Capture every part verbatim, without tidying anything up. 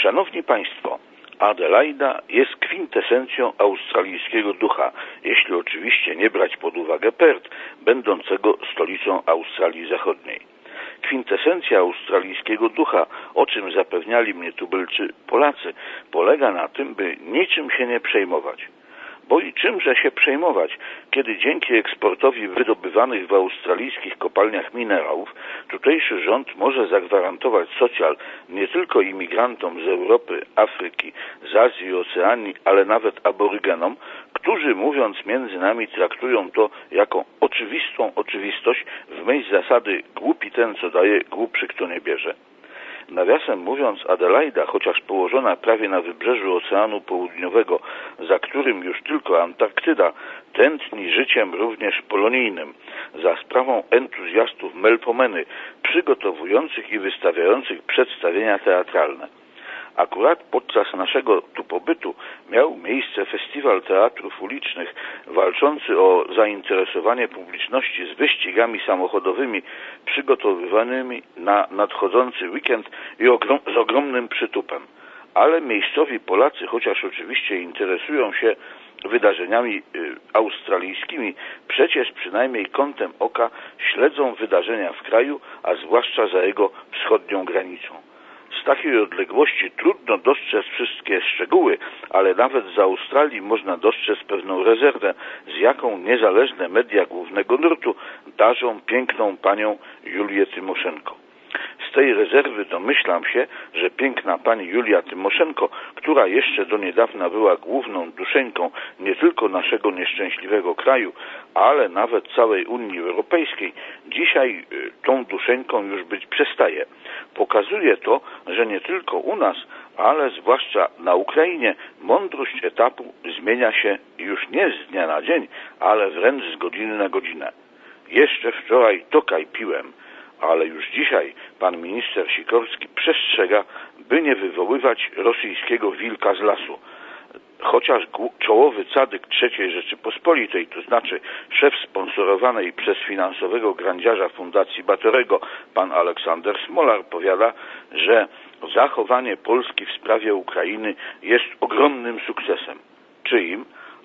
Szanowni Państwo, Adelaida jest kwintesencją australijskiego ducha, jeśli oczywiście nie brać pod uwagę Perth, będącego stolicą Australii Zachodniej. Kwintesencja australijskiego ducha, o czym zapewniali mnie tubylcy Polacy, polega na tym, by niczym się nie przejmować. Bo i czymże się przejmować, kiedy dzięki eksportowi wydobywanych w australijskich kopalniach minerałów tutejszy rząd może zagwarantować socjal nie tylko imigrantom z Europy, Afryki, z Azji i Oceanii, ale nawet aborygenom, którzy, mówiąc między nami, traktują to jako oczywistą oczywistość w myśl zasady głupi ten, co daje, głupszy, kto nie bierze. Nawiasem mówiąc, Adelaida, chociaż położona prawie na wybrzeżu Oceanu Południowego, za którym już tylko Antarktyda, tętni życiem również polonijnym, za sprawą entuzjastów Melpomeny, przygotowujących i wystawiających przedstawienia teatralne. Akurat podczas naszego tu pobytu miał miejsce festiwal teatrów ulicznych walczący o zainteresowanie publiczności z wyścigami samochodowymi przygotowywanymi na nadchodzący weekend i ogrom, z ogromnym przytupem. Ale miejscowi Polacy, chociaż oczywiście interesują się wydarzeniami y, australijskimi, przecież przynajmniej kątem oka śledzą wydarzenia w kraju, a zwłaszcza za jego wschodnią granicą. Z takiej odległości trudno dostrzec wszystkie szczegóły, ale nawet z Australii można dostrzec pewną rezerwę, z jaką niezależne media głównego nurtu darzą piękną panią Julię Tymoszenko. Z tej rezerwy domyślam się, że piękna pani Julia Tymoszenko, która jeszcze do niedawna była główną duszeńką nie tylko naszego nieszczęśliwego kraju, ale nawet całej Unii Europejskiej, dzisiaj y, tą duszeńką już być przestaje. Pokazuje to, że nie tylko u nas, ale zwłaszcza na Ukrainie mądrość etapu zmienia się już nie z dnia na dzień, ale wręcz z godziny na godzinę. Jeszcze wczoraj tokaj piłem, ale już dzisiaj pan minister Sikorski przestrzega, by nie wywoływać rosyjskiego wilka z lasu. Chociaż czołowy cadyk trzeciej Rzeczypospolitej, to znaczy szef sponsorowanej przez finansowego grandziarza Fundacji Batorego, pan Aleksander Smolar, powiada, że zachowanie Polski w sprawie Ukrainy jest ogromnym sukcesem. Czyim?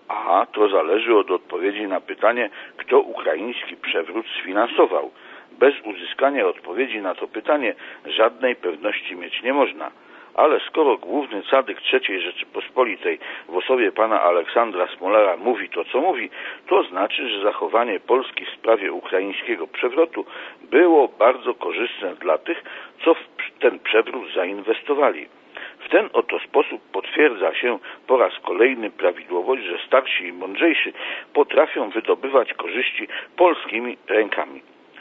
A to zależy od odpowiedzi na pytanie, kto ukraiński przewrót sfinansował. Bez uzyskania odpowiedzi na to pytanie żadnej pewności mieć nie można. Ale skoro główny cadyk trzeciej Rzeczypospolitej w osobie pana Aleksandra Smolara mówi to, co mówi, to znaczy, że zachowanie Polski w sprawie ukraińskiego przewrotu było bardzo korzystne dla tych, co w ten przewrót zainwestowali. W ten oto sposób potwierdza się po raz kolejny prawidłowość, że starsi i mądrzejsi potrafią wydobywać korzyści polskimi rękami.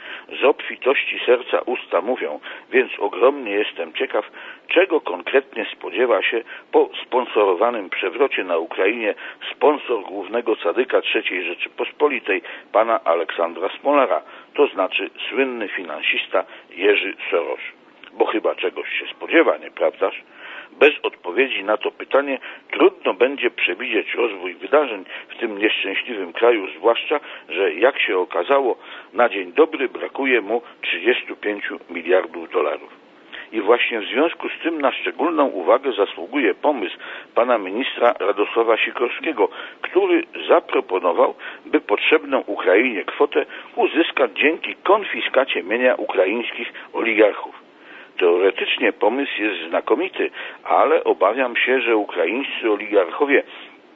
Z obfitości serca usta mówią, więc ogromnie jestem ciekaw, czego konkretnie spodziewa się po sponsorowanym przewrocie na Ukrainie sponsor głównego cadyka trzeciej Rzeczypospolitej, pana Aleksandra Smolara, to znaczy słynny finansista Jerzy Soros. Bo chyba czegoś się spodziewa, nieprawdaż? Bez odpowiedzi na to pytanie trudno będzie przewidzieć rozwój wydarzeń w tym nieszczęśliwym kraju, zwłaszcza, że jak się okazało, na dzień dobry brakuje mu trzydziestu pięciu miliardów dolarów. I właśnie w związku z tym na szczególną uwagę zasługuje pomysł pana ministra Radosława Sikorskiego, który zaproponował, by potrzebną Ukrainie kwotę uzyskać dzięki konfiskacie mienia ukraińskich oligarchów. Teoretycznie pomysł jest znakomity, ale obawiam się, że ukraińscy oligarchowie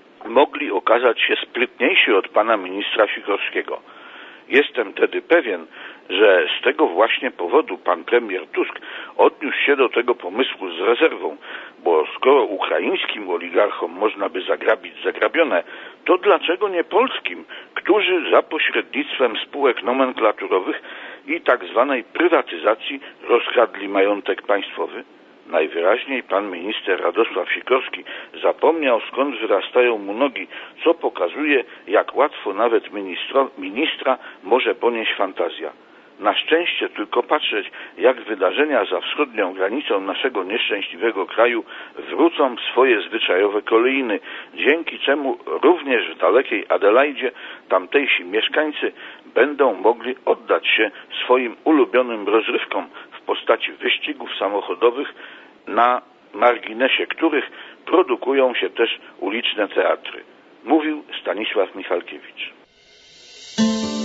mogli okazać się sprytniejsi od pana ministra Sikorskiego. Jestem tedy pewien, że z tego właśnie powodu pan premier Tusk odniósł się do tego pomysłu z rezerwą, bo skoro ukraińskim oligarchom można by zagrabić zagrabione, to dlaczego nie polskim, którzy za pośrednictwem spółek nomenklaturowych i tak zwanej prywatyzacji rozkradli majątek państwowy? Najwyraźniej pan minister Radosław Sikorski zapomniał, skąd wyrastają mu nogi, co pokazuje, jak łatwo nawet ministro, ministra może ponieść fantazja. Na szczęście tylko patrzeć, jak wydarzenia za wschodnią granicą naszego nieszczęśliwego kraju wrócą w swoje zwyczajowe kolejny, dzięki czemu również w dalekiej Adelaidzie tamtejsi mieszkańcy będą mogli oddać się swoim ulubionym rozrywkom w postaci wyścigów samochodowych na marginesie których produkują się też uliczne teatry. Mówił Stanisław Michalkiewicz.